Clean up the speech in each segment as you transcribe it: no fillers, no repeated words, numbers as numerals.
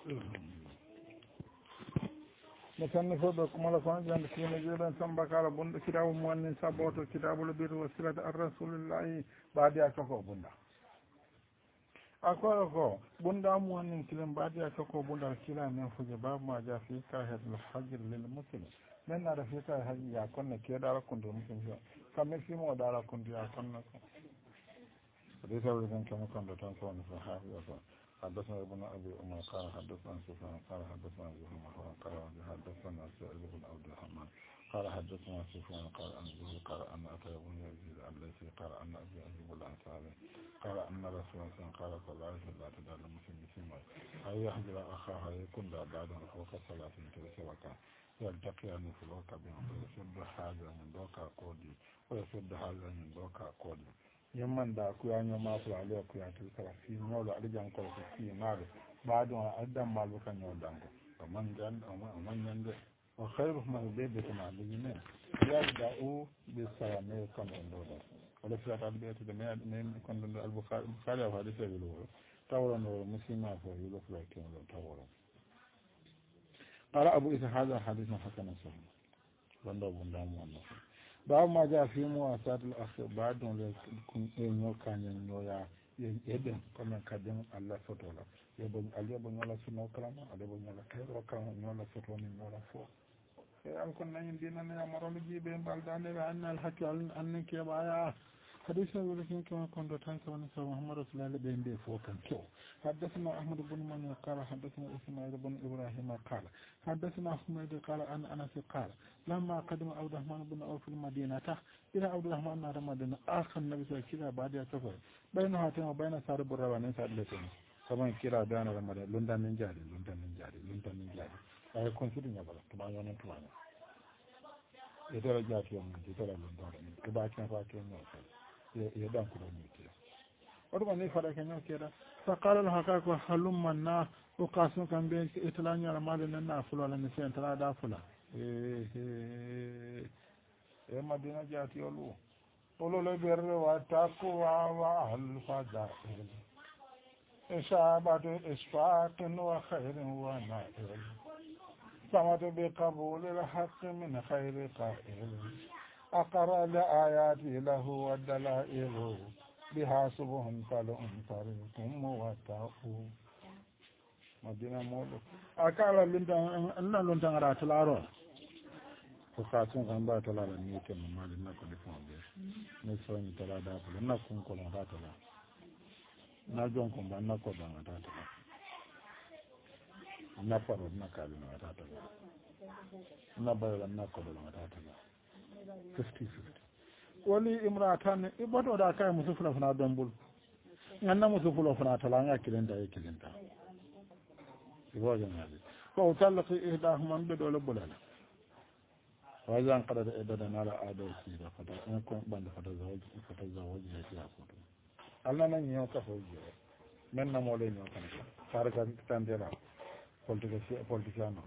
مثلا فوق كمال فان جان كيما جيران سامبا كالا بوند كتاب مؤمن سابوتو كتاب البر وسيرة الرسول الله بعد ياتوكو بوندا أقول لكم بوندا مؤمن كلام بعد ياتوكو بوندا كلا من فوق باب ما جاء في كاهد الحجر للمسلم من نعرف في كاهد يكون كيدا لكم المسلم كم في مو دارا كنت يكون لكم ليس ولكن كما كنت تنسون في الحافظ حدثنا ابن ابي عمر قال حدثنا سفيان قال حدثنا زهير قال حدثنا سعيد بن عبد الرحمن قال حدثنا سفيان قال ان زهير قال ان اتى بن يزيد الليثي قال ان ابي ايوب الانصاري قال ان رسول الله صلى الله عليه وسلم قال لا تدع المسلم بسمه اي يحجر اخاه يكون بعد فوق 30 سبكه يلتقيان في الوقت بهم ويسد هذا من دوكا قودي ويسد هذا من دوكا قودي yamman da ku ya nyoma ku ale ku ya tu kala fi no la rijan ko ku fi mare ba do adam malu kan yo dango man jan man nyande wa khairu man bebe kuma alijine ya da u bi salame kan do da wala fi ta be to de me kon do al bukhari wa hadith bi lo tawro no muslima fo yulo fla ken lo tawro qala abu isa hadha hadith hasan sahih banda bunda mu wannan ba ma ja fi mu asatul akhir ba don le kun enyo kanyen noya yeden comme kadin Allah fotola yebo alebo nyola suno kalama alebo nyola kero kalama nyola foto ni nyola fo e an kon nan dina na amaro jibe baldane wa annal hakal annaki ya حديث ولكن كما كنت تنسى ونسى محمد رسول الله بين بي فوقا كيو حدثنا أحمد بن من قال حدثنا إسماعيل بن إبراهيم قال حدثنا حميد قال أن أنس قال لما قدم عبد الرحمن بن عوف المدينة إلى عبد الرحمن بن المدينة آخر النبي صلى الله عليه وسلم بعد سفر بين هاتين وبين سار الروانين سادلتين كما كلا بيان رمضان لندن من جاري أي كونسيدي نبلا كما يونين كمان يترى جاتي يوم يترى لندن كبا كان فاكين نوصل يدان كل ميتة وربما نفرق كنيو كذا فقال له هكاك حلم منا وقاسم كان بين إتلاني على مال لنا فلو على نسين تلا دا فلا مدينة جاتي يولو قولوا لبر واتقوا وأهل فضائل إشابة إشفاق وخير ونائل صمت بقبول الحق من خير قائل أقرأ لآياتي له والدلائل بها سبه فلأنطركم واتقوا مدينة مولو أقال لنتان رات العرو فقاتون كان بات الله لنيكم مالي نكو لفون بيش نسوين تلا دافل نكون كلا رات الله نجونكم بأنكو بأن رات الله نفرد نكالي رات الله نبايل نكو بأن رات الله 50-50 wali imratan iboto da kai musu fulafuna dambul nganna musu fulafuna talanga kilinta e kilinta ibojo ngadi ko talaqi ihdahuma be dole bulala wajan qadar edada nala ado sira fata en ko bande fata zawaji ya foto alla nan nyo ka fojo men na mole nyo kan farga tandela politiciano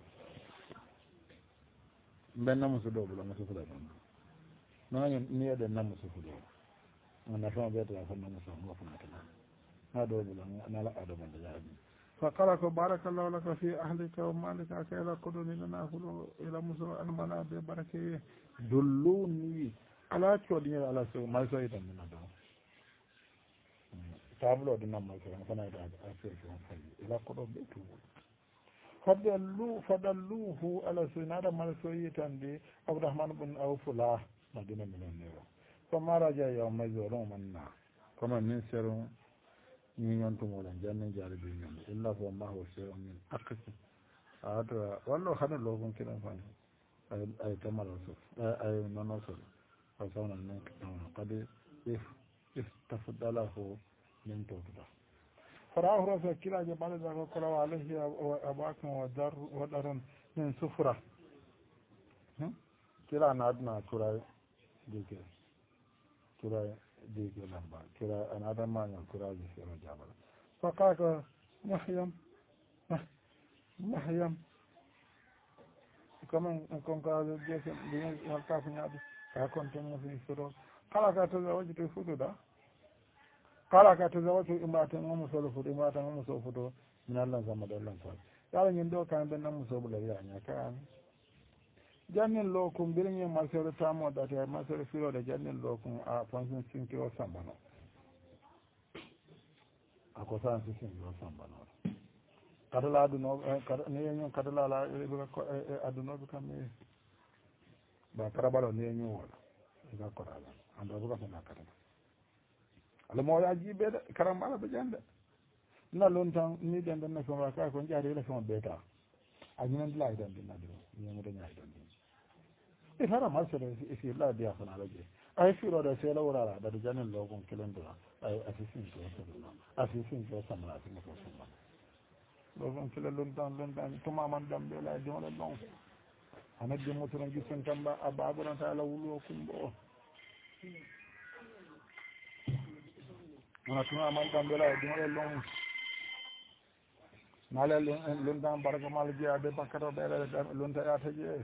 ben na musu do bulala musu fulafuna نحن نيد النمس فلو أنا فما بيت لا فما نسمع ما فما كلام هذا ولا أنا لا أدم الجهاد فقالك بارك الله لك في أهلك ومالك أكيد قدوني لنا فلو إلى مصر أن منا ببركة دلوني على شودي على سو ما سويت من هذا تابلو دنا ما سوي فنا إذا أسير إلى قدوم بيتو فدلوه على سنادة ما سويت عندي عبد الرحمن بن عوف لا مدينة من النيرة فما رجع يوم يزورون منا كما من سرون ينتم ولا جنة جاربين إلا فما هو شيء من أقصى هذا والله خلنا لوجون كده فان أي تمر رسول أي من رسول فصون النك قد استفدله من تودا فراه رسول كلا جبال ذاك قالوا عليه أباكم ودر من سفرة كلا نادنا كراي ديك لمبا كرا أنا هذا ما يقول كرا جسر جابر فقاك محيم كمان كون قال جسم دين يلقى في نادي كون تنو في سرور قال كاتو وجه تفوتو دا kala ka tazawatu imratan wa musalufu imratan wa musalufu min Allah zama da Allah fa yala nyin do kan ben nan musabu da ya nya kan jannin lokum birin yin masoro tamo da ta masoro filo da jannin lokum a fansin sin kilo sambano ako san sin kilo sambano kadala aduno ne yin kadala la aduno bi kam ba karabalo ne yin wala ga korala ando buka fana kadala ala mo ya jibe de karam ala be jande na lon tan ni den den na so ka ko jaare la so beta ajinan la idan din na do ni mo de nyaa idan din e fara ma so de e fi la dia fana la je ay fi ro da se la wala da janen lo kon kelen do ay asisin to so do asisin to samra asisin to samra lo kon kelen lon tan to ma man dam be la de wala non ana de mo to ngi sen tamba ababu na ta la wulo kumbo mana tuna man tambela e dimale long nale lundan baraka mal jiya be bakaro be lunta ya taje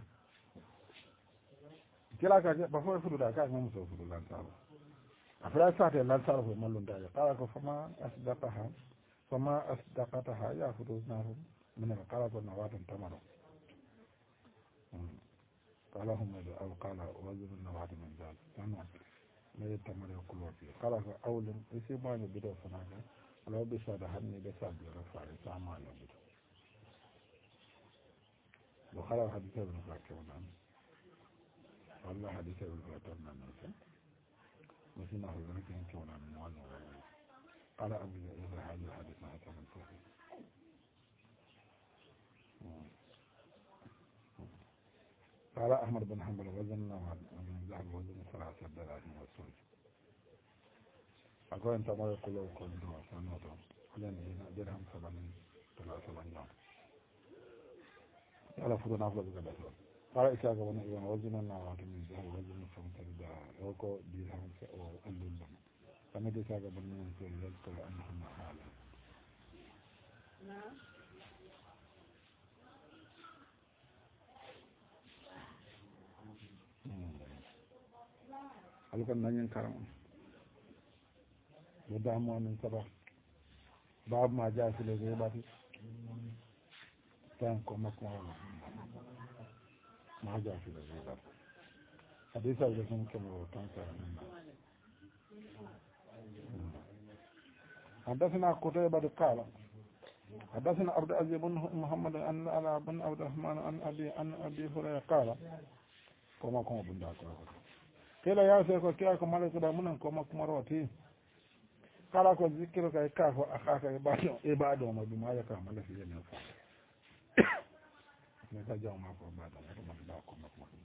kila ka ba fo fudu da ka ngam so fudu lan sala afra sa te lan sala fo man lunta ya kala ko fama asdaqataha ya fudu na fu min kala ko na watan tamaro kala hum da aw kala wajib na watan min zal tamam ne tamare ko lofi kala ko awlum isi ma ne bido sanaka alaw bi sada hanni be sabbi rafari sama ne bido lo kala hadith ibn Fakirman wallah hadith ibn Fakirman ne مسنا هو لكن كنا من وانه قال أبو إذا هذا الحديث ما يتمن فيه قال أحمد بن حنبل وزننا من ذهب وزن 3 دراهم والسوج أقول أنت ما يقول له كل دواء سنوته لأن هنا درهم 7 يوم على فضل أفضل بقدر قال إساق بن إبن وزننا من ذهب وزن 5 دراهم وكو درهم وألو لهم فمد إساق بن منزل يذكر أنهم حالا alkan nanyen karam da mu min sabah bab ma ja fi le ba ti tan ko makko ma ja fi le ba hadisa da sun kemo tan ka حدثنا قتيبة قال حدثنا عبد العزيز بن محمد أن على بن عبد الرحمن أن أبي هريرة قال كما كما بن داكو kila ya sai ko kiya ko malaka da munan ko makmaroti kala ko zikiru kai ka ko akaka ibado ma bi malaka malaka yana fa ne ka jaw ma ko ba da ko makmaroti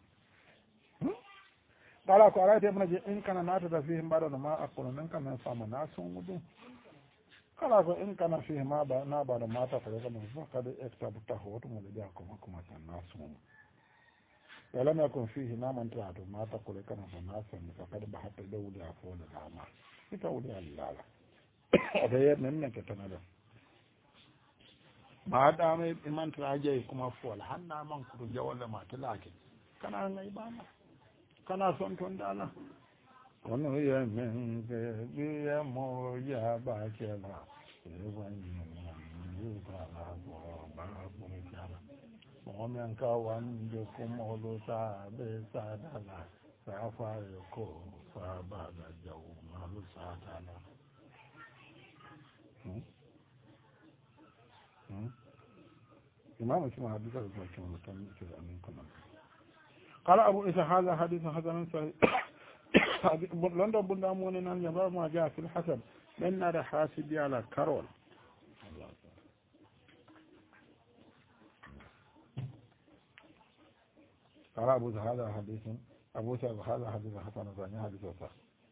kala ko ara te mun je in kana nata da fihi bado ma aqulu nan kana fama na sun mudu kala ko in kana fihi ma ba na ba da mata ko ga mun fa kada ektabu ta hoto mun da ko makmaroti na sun ولم يكن فيه نام تعد ما تقول كان فناسا فقد بحث دولي أفول العمى يتولي اللالة أبيت منك تنادى ما دام إمان تراجعي كما فول حنا من كتو جوال ما تلاكي كان أنا إبانا كان سنتون دالا كنو يمنك بيمو ياباكلا ومن كوان بكم ولسا بسادنا سافاركو فبعد جوم لسادنا إمام اسمه حديثة قال أبو إسا هذا حديث حسن صحيح لندن بندامون أن يبقى ما جاء في الحسن من نار حاسبي على كارول قال أبو هذا حديث أبو سعد هذا حديث حسن ثاني حديث وصح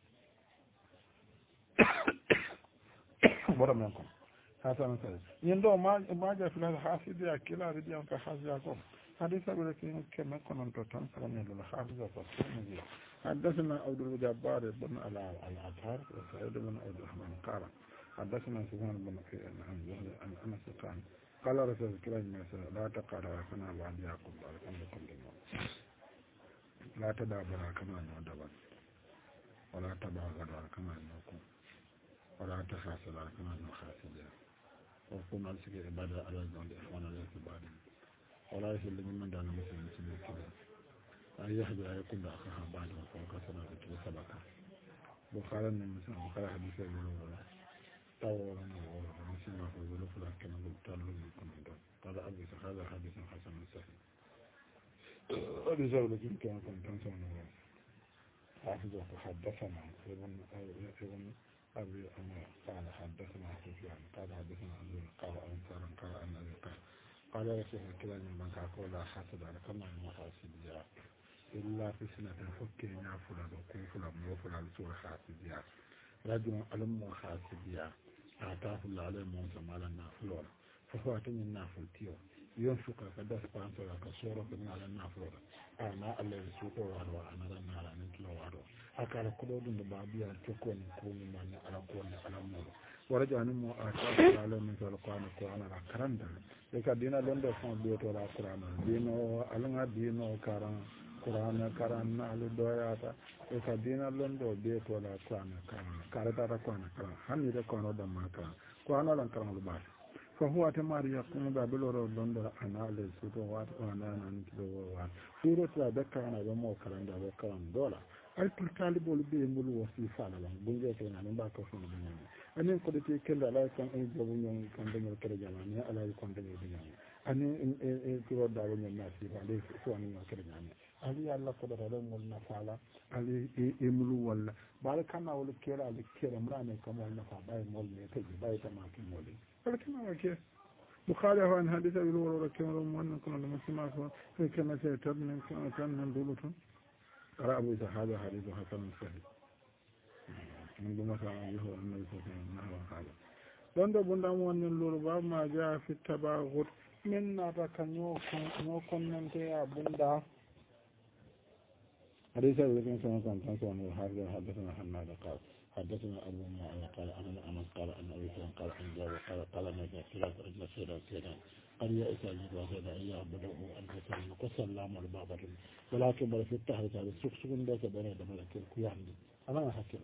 برا منكم حسن ثاني يندو ما جاء في هذا حاسد يا كلا بدي أنك حاسد ياكم حديث أبو لكن كما كنا نتوتان سلام يدل حافظ وصح حدثنا عبد الجبار بن العطار وسعيد بن عبد الرحمن قال حدثنا سفيان بن عن أنس قال رسول الله لا تقرأ كما بعد يعقوب عليكم لا تدابر كما يدبر ولا تباغر كما يكون ولا تخاسر على كما نخاسر وكنا نسكي عبادة على الجنود إخوانا ليس بعد ولا يسل من دان مسلم كذا أن يحدث أن يكون أخاها بعد وفوق سنة في سبكة بخارا من مسلم بخارا حديث الأولى تاورا ومسلم في الظروف لكن الطالب يكون قال أبي هذا حديث حسن صحيح هذا زول كان تنسون حافظه حدثنا ابن أبي أمر قال حدثنا سفيان قال حدثنا أبي قال أنصار قال أن أبي قال يا شيخ الكلام من قال لا حسد على كما المحاسب جاء إلا في سنة فكر نافلة وكون فلان وفلان سورة حاسب جاء رجل ألم حاسب جاء أعطاه الله عليه موسى على النافلة فهو أتني النافل تيو ينفق فدس بانسر كسورة من على النافلة أنا الذي سوق وعدوا أنا لنا على نتلو وعدوا أكاد كلود بابيا تكون كون من على كون على مول ورجع نمو أعطاه على من القرآن على كرندا لك دينا لندن فون بيت ولا القرآن دينو ألنا دينو كران قرآن كران على دوياتا لك دينا لندن بيت ولا القرآن كران كارتا القرآن كران هم يكون هذا ما كران قرآن لا كران لباس فهو تماري يقوم بابلور لندن أنا لسوتو وات وأنا نكلو وات سورة لا بكرنا بمو كران بكران دولا أي طالب ولبي يقول وصيفة لا بنجي أنا باكو في الدنيا أنا قلت كلا لا كان يجيبون كان دم الكرجانية على يكون دم الدنيا أنا كرو دارون الناس عليه سواني الكرجانية علي الله قدر لهم النفعة علي يملو ولا بعد كنا أقول كلا على كلا مرانة كمان النفعة باي مول تجي باي تماك مولي ولكن ما كيف بخاري عن حديث أبي هريرة كما من كنا نسمع كما سيتبين كما دولتهم قرأ أبو هذا حديث حسن صحيح من دون سامعه النبي صلى الله عليه وسلم لندن بندام ونن لوربا ما جاء في التباغض من ناتك نوكن ننتي بندا حديث أبي بن سلمة كان سنة هذا حدثنا حماد قال حدثنا أبو معاوية قال أنا أنس قال أن أبي سلمة قال أن جابر قال نجا ثلاث رجل سيدا قد يئس الجد أن يعبده أن يسلم قصر لا مر بابة ولكن بل في التحريك هذا السوق ليس بين ملك الكيان أنا حكيم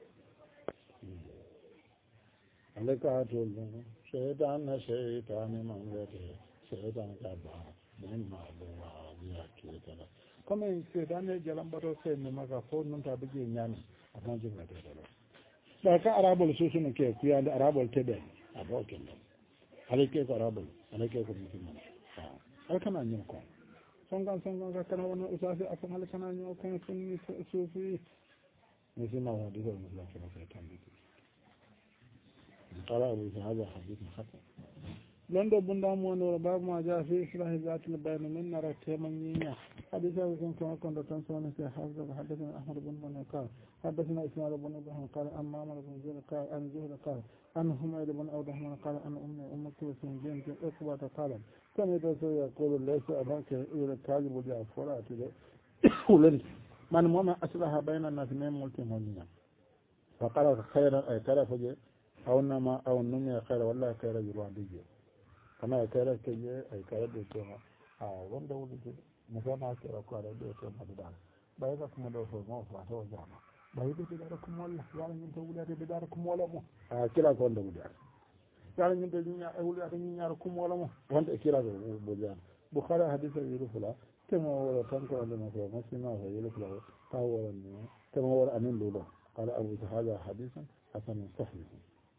عليك أقول شيطان من ذاته شيطان كبار من معلومة بيأكيد كما شيطان يجلم بدو سين ما كفون من تابجي نياني أنا جملة تلو لكن أراب السوسن كيف في عند أراب التبع أبو كلام عليك أراب عليك كمسلم هل كان ينكون سونغان كان وانا أساسي أفهم هل كان ينكون سني سوفي نسمع حديث المسلم كما سيتم قال أبو هذا حديث حسن لندن بندام ونور باب ما جاء في إصلاح ذات البين من نرى تيمنيا حديث أبو كما كنت تنسون في حافظ حدثنا أحمد بن من قال حدثنا إسماعيل بن إبراهيم قال أن معمر بن زيد قال أن زهر قال أن حميد بن أو رحمن قال أن أم كلثوم بنت عقبة قالت كان يقول ليس أباك إلى كاذب جاء فرات ولد من مما أصلح بين الناس من ملتمونيا فقال خيرا أي كرف أو نما أو نمي خير والله خير جروان ديجي كما خير كي أي خير ديجي وند ولد مثلا خير قال ديجي مدان بايدا كم دوسو ما فاتو جاما بايدا بداركم والله يعني أنت ولاد بداركم ولا مو كلا كون ولاد يعني أنت دنيا ولاد دنياكم ولا مو وانت كلا بوجان بخاري حديث يقول كما هو تنقل لنا في مسلم يقول تاول كما هو أمين لولا قال أبو هذا حديث حسن صحيح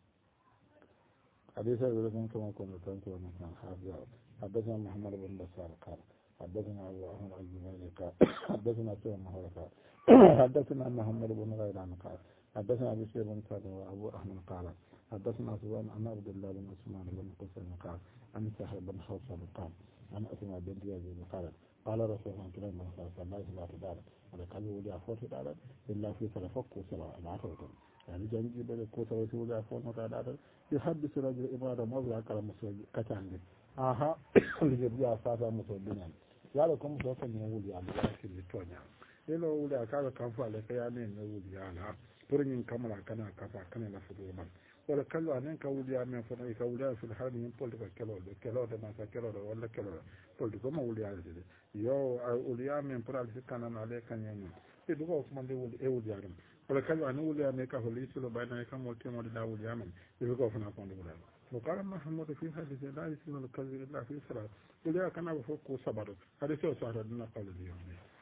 حديث أبي كما كنا تنقل من حافظ حدثنا محمد بن بشار قال حدثنا أبو أحمد الجمالي قال حدثنا سوى مهر قال حدثنا محمد بن غيلان قال حدثنا أبي سير بن سعد وأبو أحمد قال حدثنا سفيان عن عبد الله بن عثمان بن قسم قال عن سهل بن حوصل قال عن أسماء بنت يزيد قال رسول الله صلى الله عليه وسلم لا تدار ولكن ولي أفوت دار إلا في سلفك وسلا العفوت يعني جنجي بل كوتا وسلا أفوت دار يحدث رجل إمارة موضع كلام مسوي كتانج لجبيا أساسا مسوي بنيان يا لكم مسوي كن يولي على لكن لتونيا إلا ولي أكاد كفوا لكياني يولي على برين كملا كنا كفا كنا نفدو من wala kallo anen ka wuliya men fona ka wuliya fil harbi min politique kelo de ma kelo wala kelo politique ma wuliya de yo wuliya men pour al sikana na le kanyen e dugo ko mande wuli e wuliya dum ولا كلمة أنا أقول يعني كهولي سلو بين كم وكم ولا داود يعمل يبقى فينا كون دبلا وقال محمد في حديث لا يسمى الكذب إلا في صلاة ولا كان بفوق صبر هذا سوى صار لنا قال اليوم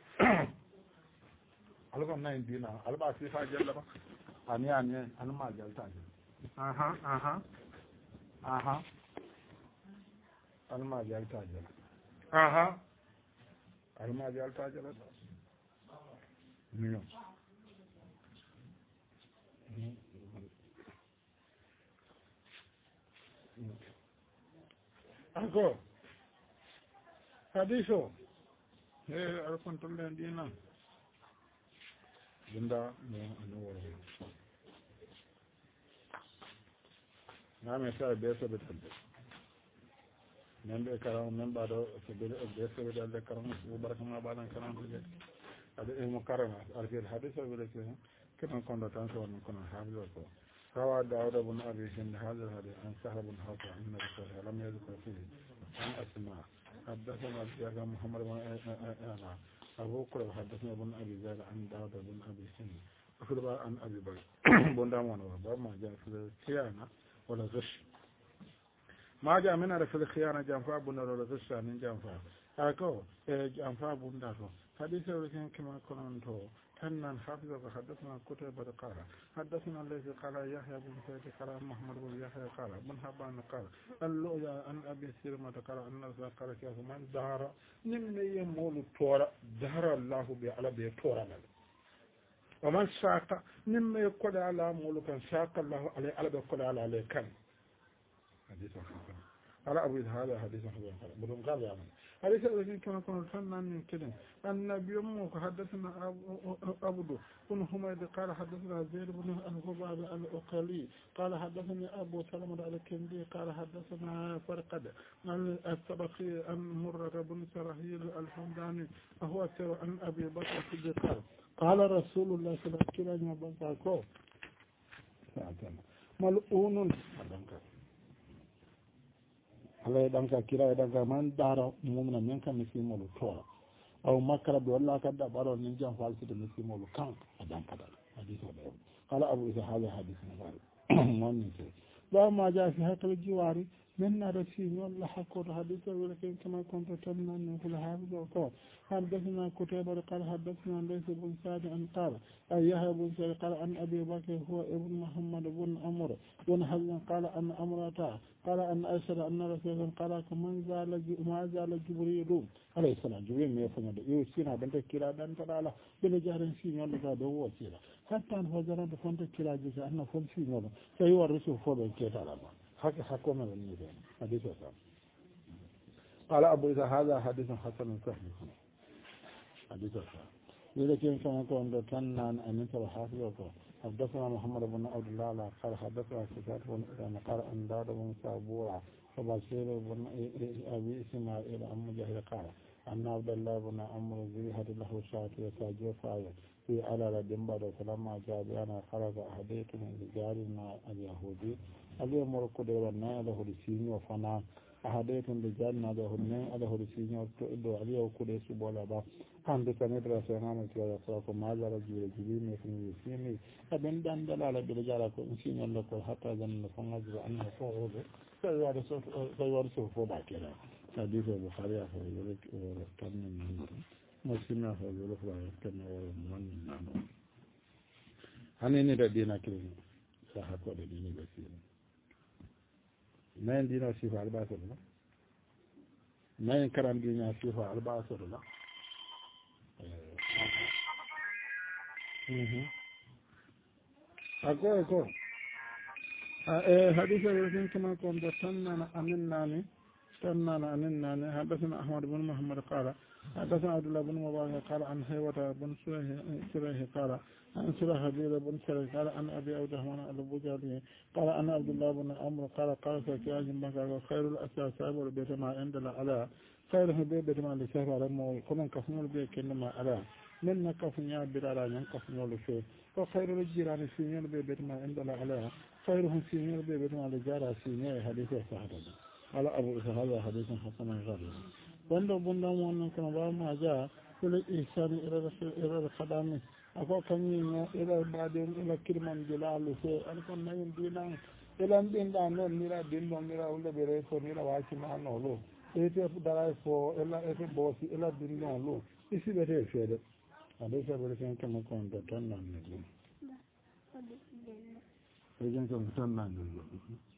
على كم نين دينا على بعض في حاجة لا أنا ما جالت أها أنا ما جالت أنا ما جالت نعم أكو حديثه أكون تلين دينا جندا نور نعم يسأل بيسو بتلبي من بكرام من بعد بيسو بتلبي كرام وبركة ما بعد كرام تلبي هذا مكرمة أرجع الحديث بيقول كنا كنا تنسوا كنا حامل روى داود بن أبي هند هذا الحديث عن سهل بن حوشب أن رسول الله لم يذكر فيه عن أسماء حدثنا أبي محمد بن أبو كرب حدثنا بن أبي زيد عن داود بن أبي هند أخذ عن أبي بكر بن دامون وباب ما جاء في الخيانة ولا غش ما جاء من في الخيانة جنفاء بن ولا غش عن جنفاء أكو جنفاء بن دافو حديث ولكن كما كنتو أن حافظ حدثنا كتيبة قال حدثنا الذي قال يحيى بن سعيد قال محمد بن يحيى قال بن حبان قال اللؤيا أن أبي سلمة قال أن الرسول قال كيف من دهر نمن يمول تورا دهر الله على بي تورا ومن شاق نمن يقول على مولك شاق الله على بي يقول على كان حديث حسن على أبو هذا حديث حسن بدون قال يا من حديث الذي كما كنا فنان من كده النبي أمك حدثنا أبو بن حميد قال حدثنا زيد بن الخباب الأقلي قال حدثني أبو سلمة الكندي قال حدثنا فرقد عن السبقي عن مرة بن سرحيل الحمداني وهو سر عن أبي بكر الصديق قال رسول الله صلى الله عليه وسلم ملعون Allah ya danka kira ya danka man dara mumna men kan misimolu tora aw makara bi walla kadda baro nin jam falsi de misimolu kan adanka dal hadithu da qala abu isa hada hadith nabar man ne ba ma ja fi hakal jiwari من رسيل الله حكور حديثه ولكن كما كنت تمنى في الحافظ وقال حدثنا كتيبة قال حدثنا ليس بن سعد أن قال أيها بن سعد قال أن أبي بكر هو ابن محمد بن عمرو بن حزم قال أن أمرتا قال أن أشهد أن رسول الله قال ما زال جبريل عليه السلام جبريل ما يفهم يوسينا بنت كلا بنت على بنجار سين يلا ده هو سيرا حتى أن فجر بنت كلا جزء أن فم سين يلا سيورثه فوق كذا حكم من النبي حديث حسن قال أبو إذا هذا حديث حسن صحيح حديث حسن ولكن كما كنت كان أن أنت الحافظ حدثنا محمد بن عبد الله قال حدثنا سفيان بن قال أن داود بن سابورة وبشير بن أبي إسماعيل عن مجاهد قال أن عبد الله بن عمرو زيهد له شاة يساجي فايل في على الدنبا فلما جاء بأنا خرج أهديت من رجالنا اليهودي اليوم ركض لنا له لسيني وفنا أهديت من رجالنا له لسيني وتؤدوا عليه وكل سبولا با عند سندرة سنامة ويصرف ماذا رجل جبين في يسيني أبن دان دلالة برجالة إنسين لك حتى ذن فنجر أنه فوض فيورسه فوضع كلا حديث البخاري فيورك وركبن منه مسلم فيورك وركبن ورمون هنيني ردينا كلين ساحكو رديني بسير ما يندينا صفة أربعة لا ما ينكرم دينا صفة أربعة لا أكو حديث الرسول كما كنت تنانا أمناني حدثنا أحمد بن محمد قال حدثنا عبد الله بن مبارك قال عن حيوة بن سريه قال عن سرح بن سريه قال عن أبي عبد الرحمن البجالي قال عن عبد الله بن عمرو قال سكياج بكر خير الأسياء سابر البيت ما عندنا على خيره بيت ما لسهر على المول كمن كفنول بيت كنما على من كفنيا بلالا من كفنول فيه وخير الجيران سينير بيت ما عندنا على خيرهم سينير بيت ما لجارة سينير حديث صحيح على أبو هذا حديث حسن غريب بندو مؤمن كما ما جاء كل إحسان إلى الخدام ako kañum ila baden ila kirman julalu fe an kon nayin dinan elan ɗinɗa noon mira dinɗon mira ulle ɓe rey fo mira wacimano lo ete daray fo ela ete boosi ela dinɗon lo isiɓete feeɗe aɗa saɓere ken kemo konto tan nanne ɗum ejen kom tan nanne ɗum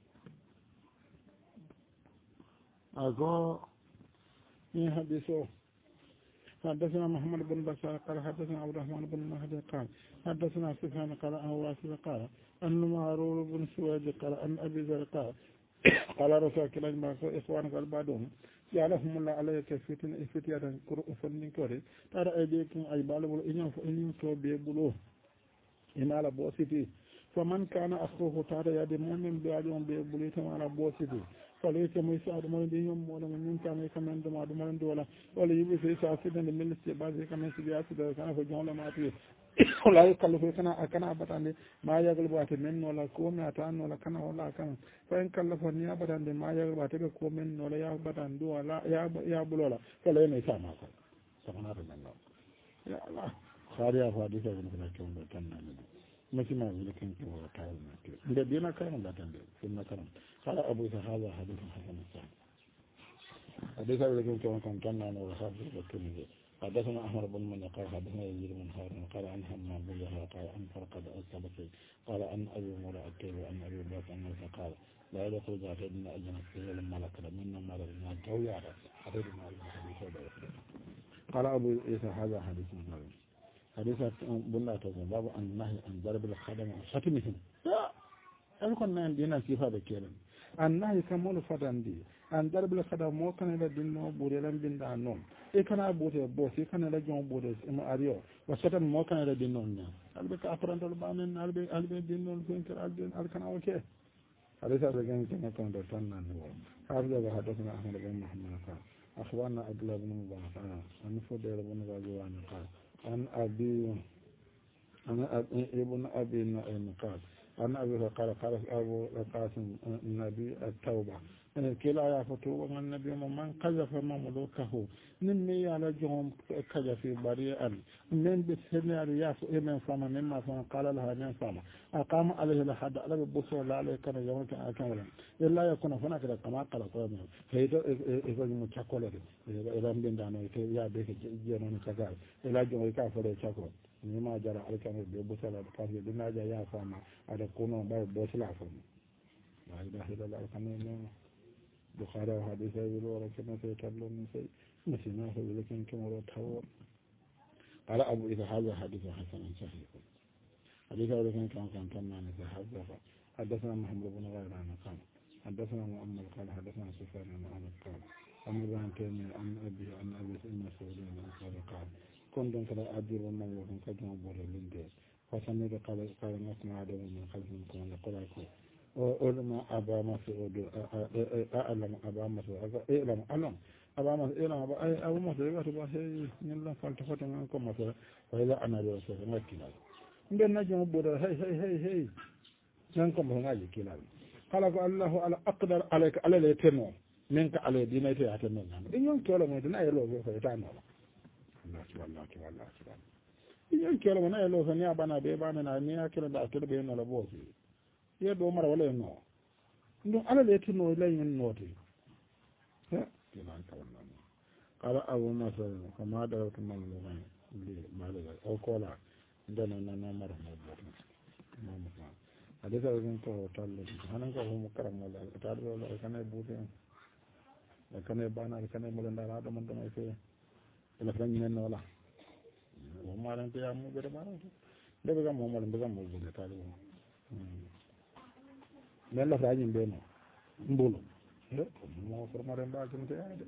ako min hadis o حدثنا محمد بن بشار قال حدثنا عبد الرحمن بن مهدي قال حدثنا سفيان قال عن واسع قال أن معروف بن سويد قال أن أبي ذر قال قال رسول الله إخوانك البعضهم جعلهم الله عليك فتية فنن كوري ترى أيديكم أي بالغ إنهم توبي بلوه إن على بوسيتي فمن كان أخوه ترى يد مؤمن بعدهم بيبليتهم على بوسيتي فليس ميسا أدمان ديهم ولا من كان يكمن دم أدمان دولا ولا يبي في ساسدا من الاستباز كمان سبيات ده كان في جون لما تي ولا يكلف كنا أبدا ما يغلب أتمنى ولا كوم أتان ولا كنا ولا كنا فإن كلفني أبدا ما يغلب أتك كومن ولا يا أبدا دو ولا يا بلولا فلا يميسا ما كان سبحان الله يا الله خاريا فادي كذا نقول كم بتنا ماشي ما يقول كم كم وتعالى ده دينا كلام ده تندي سنة كلام قال أبو هذا حديث حسن الصحيح حديث أبو لكن كم كنا وخافوا بكنه حدثنا أحمد بن من قال حدثنا يزيد بن هارون قال عن همام بن يحيى قال عن فرقد السبكي قال عن أبي مرة الكيل وعن أبي بكر أنه قال لا يدخل جاهدنا أجنة فيه لما لك منا ما لنا جو يعرف حديثنا الحديث قال أبو عيسى هذا حديث مهم حديث بنا تقول باب النهي عن ضرب الخدم وشتمهم أنا كنا عندنا كيف كيرن النهي كمول فداندي عن ضرب الخدم مو كان لا دينو بوريلان بندا نوم e kana bote bosi kana la jon bote mo ario wa satan mo kana la dinno nya albe ka aprandol banen albe dinno fenker al kana oke hadisa da gan kana kan da tan nan wo harja ga hadathana ahmad bin muhammad qala akhbarana abdullah ibn mubarak an fudayl ibn rabiwan qala an abi ابن أبي قال عن أبي قال أبو القاسم النبي التوبة كلا يفتو النبي من قذف مملوكه نمي على جهم قذف بريئا من بسنار يافو من فما مما فما قال لها من فما أقام عليه لحد على ببصر لا عليه كان يوم كاملا إلا يكون هناك كما قال قومه فإذا متشكل إذا من دانو يا بيك جنون كذا إلا جهم كافر يشكل نما جرى على كان ببصر لا كافر بما جاء يا فما على كونه ببصر لا فما لا إله إلا الله كان بخاري وحديث يقولوا ولكن سيتكلم من شيء مسماه ولكن كما رتحور قال أبو إذا هذا حديث حسن صحيح حديث ولكن كان كمان نتحدث حدثنا محمد بن غيران قال حدثنا مؤمل قال حدثنا سفيان بن عمرو قال أمر بن تيمية عن أبي سعيد مسعود قال كنت كلا أدير من يكون كجمع بور لندي فسمعت قال نسمع عدم من خلفهم كما يقول أعلم أبا مسعود أعلم أبا مسعود أعلم أبا مسعود أبا مسعود يبقى شيء يلا فالتفت منكم مسعود فإذا أنا رسول ما كلا عندنا نجم بودا هي منكم هنا كلا قال الله على أقدر عليك على ليتنو منك على دينك يعتنو إن يوم كلا ما يدنا يلو فيتانو الله سبحانه إن يوم كلا ما يلو فنيا بنا بيبانا نيا كلا دعتر بينا لبوسي ye do mara wala no ndo ala le tino la yin noti ha kinan tawna qala abu masal kama da to man lo ban li malaga o kola ndana na mara mo bo mo ma hadisa rin to tallo hanan ko mo karam wala ta do la kana bute la kana bana kana mo ndara do man do mai fe la fran ni no la o maran te amu be maran de be mo mo be mo be ta do nella frañi mbeno mbulu mo formare mbajum te ade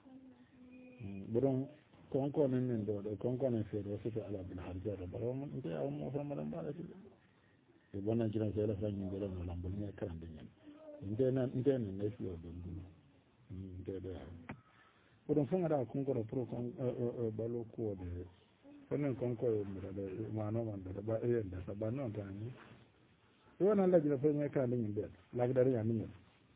buron konko nen do konko nen fedo sito ala bin harja do barom te aw mo formare mbajum e bonan jira te la frañi mbelo no lambul ni karande nyen ndena ne fiyo do de buron fanga da konko do pro kon balo ko de fonen konko e mira de mano man da ba e da ba non tani wannan laji da fanya kan din bel laji da ya min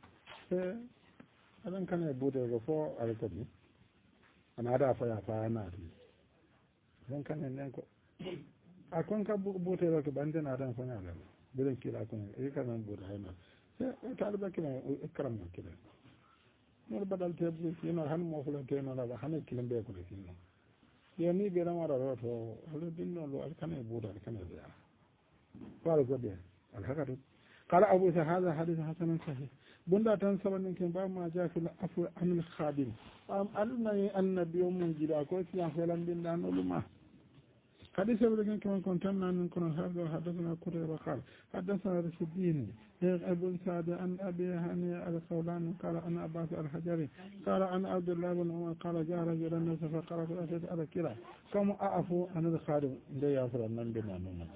adan kan ya bude ga fo alkadi ana da fa ya fa na ti dan kan ne ko akon ka bote ro ke bande na dan fanya la bilen kila kon e ka nan bote hayna se talba kila ikram kila no badal tebbi sino han mo fula teno la han kilen be ko le sino yo ni be ran wara to halo dinno lo al kana bote al kana ya qala ko de al hakatu qala abu sa hadha hadith hasan sahih bunda tan sabanin ken ba ma ja fil afu anil khadim am anna annabiyyu mun jira ko siya felan bin dan uluma حديث ابن كما كنت أن كنا هذا حدثنا قتيبة قال حدثنا رشد الدين ابن سعد عن أبي هاني الخولاني قال أنا عباس الحجري قال أنا عبد الله بن عمر قال جاء رجل الناس فقال فأتيت على كلا كم أعفو عن الخادم لا يغفر من بما نمت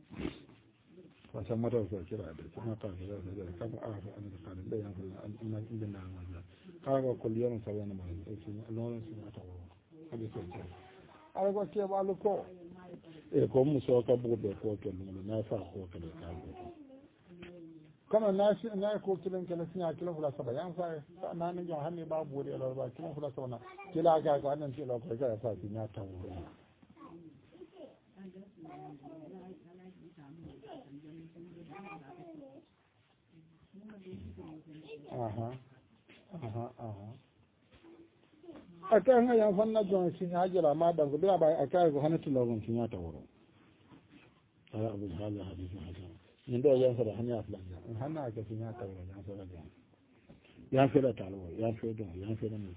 وسمته في كلا كما قال كم أعفو عن الخادم لا يغفر من بما نمت قال وكل يوم سوينا ما لون سمعته حديث الجاهل على وقت يبالكو e ko muso ka bude ko ke mun na fa ko ke ka kana na ko kilen kala sinya kila fula saba yan fa na ne jo hanne ba bude la ba kila fula saba na kila ga ko nan kila ko ka fa sinya ta wo aka nga ya fanna jon sinya jira ma da gudu ba aka go hanatu lagun sinya ta wuro ala abu hal hadisi hasan min da ya fara hanya aflan ya hanna aka sinya ta wuro ya fara da ya fara ta alwa ya fara da ya fara ne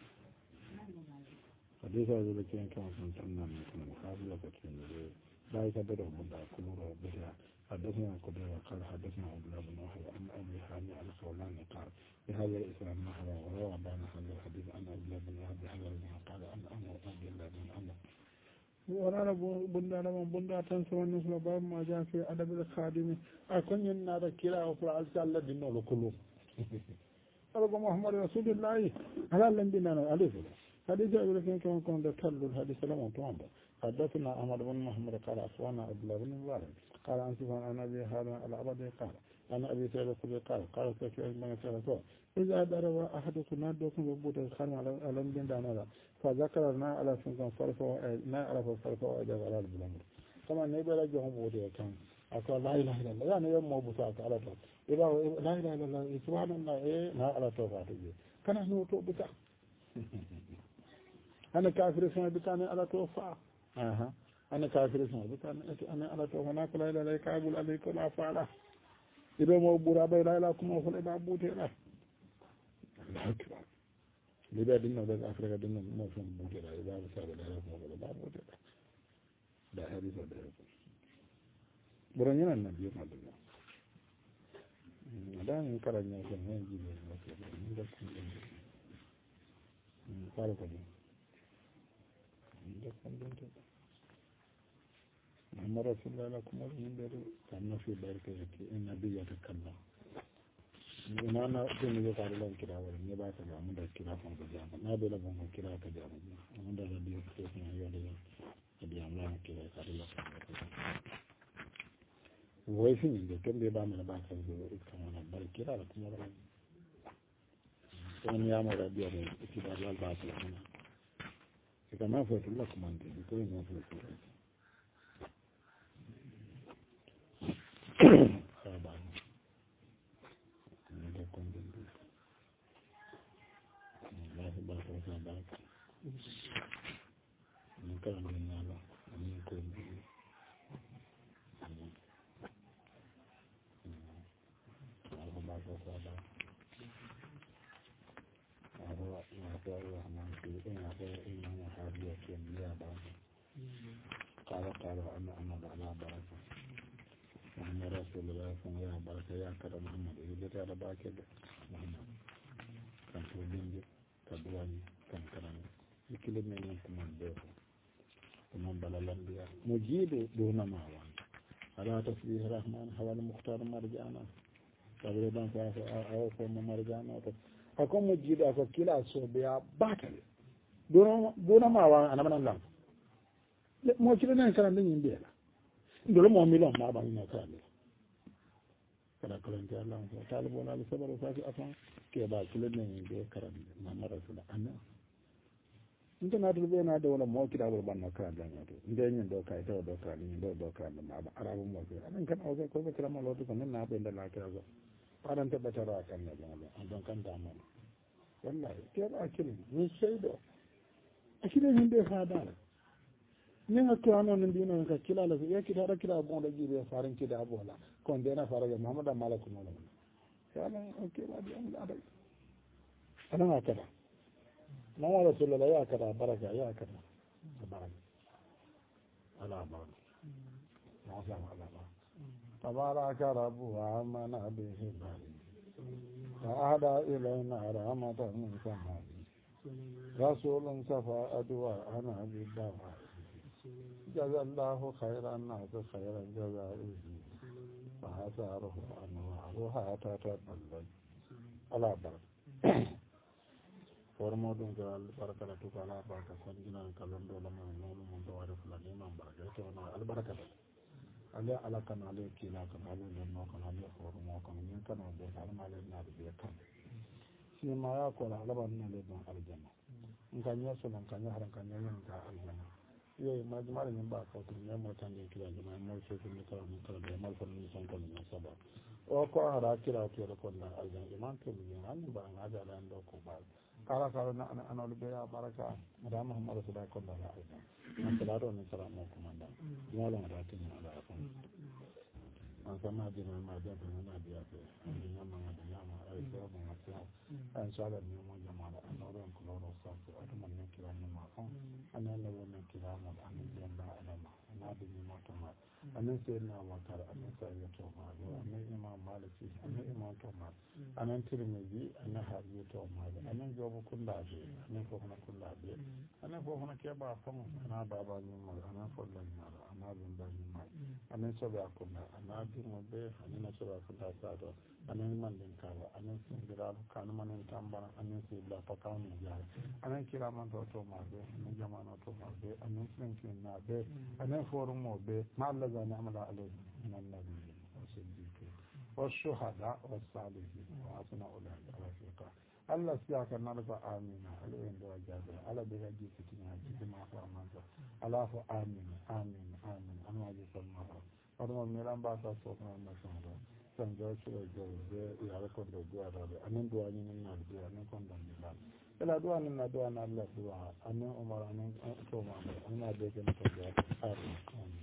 hadisi da ke kan san tannan ne kuma kafiya da ke ne da ya da bunda kullu da حدثنا قتيبة قال حدثنا عبد الله بن وهب عن ابي هاني الخولاني قال بهذا الاسلام نحو وروى بعض هذا الحديث عن عبد الله بن وهب بهذا الاسلام قال عن عبد الله بن عمر ورانا بندا من بندا تنسى النسل باب ما جاء في ادب الخادم اكون ينادى كلا وفعل الله دينه كله قال محمد رسول الله على لندن عليه حديث ابي بكر كما كان تلو الحديث لما توامب حدثنا احمد بن محمد قال اخوانا عبد الله بن مبارك قال عن سفيان عن ابي هذا العبد قال عن ابي سعيد الخدري قال سفيان بن سعيد اذا درب احدكم نادكم ببوت الخرم على من دانا فذكرنا على سنكم صرفوا ما عرف صرفوا اجاب على البلاد كما نبي لا جهم بودي كان اقول لا اله الا الله يعني يوم موبوسات على طول اذا لا اله الا الله سبحان الله ايه ما على توفاته كان هو توبتا انا كافر اسمه بكاني على توفا أنا كافر اسمه أنا على توفناك لا إله إلا كابل عليكم أفعله إذا ما أبورا بيلا إلا كم أفعل إذا أبوتي لا الله أكبر لذا دينا ذا أفريقيا دينا موفن بوتي لا إذا أبسال لا إلا كم أفعل إذا أبوتي لا لا حديث لا برانينا النبي ما دنا لا نكرر نيجي نيجي قال كذي محمد رسول الله لكم من بير كان في بركة النبي يتكلم أنا أقول لك على الله كلا ولا نبات جام من كلا فم جام ما بلا فم كلا كجام من ده الذي يفتح يولي الذي الله كلا على الله ويسين ده كم بيبقى من بعض كمان بركة كلا لكم ولا كمان يا مرا بيار كلا الله بعض لكم كما فات الله كمان ده كل ما فات خابان ده كون ده الله بارك وسلم من كان من الله من كون الله بارك وسلم الرحمن إنه حاجة يا بابا قال أنا على بركة محمد رسول الله صلى الله عليه وسلم يا كرم محمد إذا على باكر محمد كان تولين كدواني كان كرم يكلم منكم من بيته ومن بلالن بيا مجيب دون ما وان على تسبيح الرحمن هو المختار مرجانا تبريدان فاسا أو فم مرجانا أكون مجيب أكون كلا صوبيا باكر دون ما وان أنا من الله mo ci len kala ni mbé la ndolo mo mi lo ma ba ni kala kala nti Allah ko talibo la sabaru fa ci afan ke ba ci len ni mbé karam ma rasul anna nte natul ɓe nade wona mo kitaɓol ɓanno kalanñoto ndeñin ɗo kay tawa ɗo kalini ɗo ɗo kalde maɗa arabu mo fe aɗen kan ose koɓe kiramaloto ko nen naɓe ndela kirago aɗan teɓe tara kanne ɗonɗo donc kantamon wallahi keeɗa hakkille min seyɗo hakkille min ɓe faadare min hakkilano no mbino ka kilala so yekkita aɗa kila bonɗo jiiɓe faren kida boola kon ndena faraga mamadou malako mono yalan ok waɗi aɗa aɗan akkata mama rasulullah ya kada baraka ya kada baraka ala baraka ma sha Allah tabaraka rabbu wa amana bihi bari ta'ada ilayna rahmatan min samai rasulun safa adwa ana bidawa jazallahu khairan nas khairan jazaihi fa hasaruhu anwaruha tataballal ala baraka formo ɗum ko albarakata tuko ala baraka sanjinan ka londoolama noonu mum to waɗa fula niman baraka to wono albarakata ale ala kan ale kiila kan ale lenno kan ale formo kan min kano ɓe almale naade ɓe kan simaya kola alaɓannale ɗon aljanna nka ñesolon ka ñaharan ka ñañan ka aljanna yeyi majumaɗa min mba kawtiri memo tande kilaji ma mol sefini kala min kala ɓe mal fon min sankol min saba o ko hara kila tiyere kolla aljanna iman keɓe anni mbaɗa ngaade aɗa en ɗo ko mbaɗa kala kala anol be ya baraka ada muhammad sallallahu alaihi wasallam an salatu ni salamu komanda wala ada tin ala afan an sama dina ma da na biya be dina ma dina ma ai so ma ta an sala ni mo jama'a an ron ko ron sa ko adu man ne kira ni ma an an la wona kira ma an ni ba ana ma na bi ni ma to ma an sai na wa kar an sai ya to ma an imam maliki an imam to ma an tirmidhi an hadith to ma an jobo kullaje an ko na kullaje an ko na ke ba fa mo na baba ni ma an ko la ni ma an bin ba ni ma an so ba ko na an bi mo be an na so ba ko ta sa do an man den ka an sin dira kan man en tambara an sin la pa ka ni ya an kira man to ma be an jama no to ma be an sin kin na be an forum mo be ma Allah ga ni'amala alayhi min an-nabiyyin wa siddiqin wa shuhada wa salihin wa hasuna ulaika rafiqa Allah siya kan narfa amina alayhi wa jaza ala be ga jiki tinya jiki ma fa manzo ala fa amin amin amin an wa ji sallallahu wa miran ba ta so na na sanda san ga shi da ya ra ko da duwa da anan duwa ni na da anan kon da ni la ila duwa ni na duwa na Allah duwa anan umar anan to ma ana da ga to da amin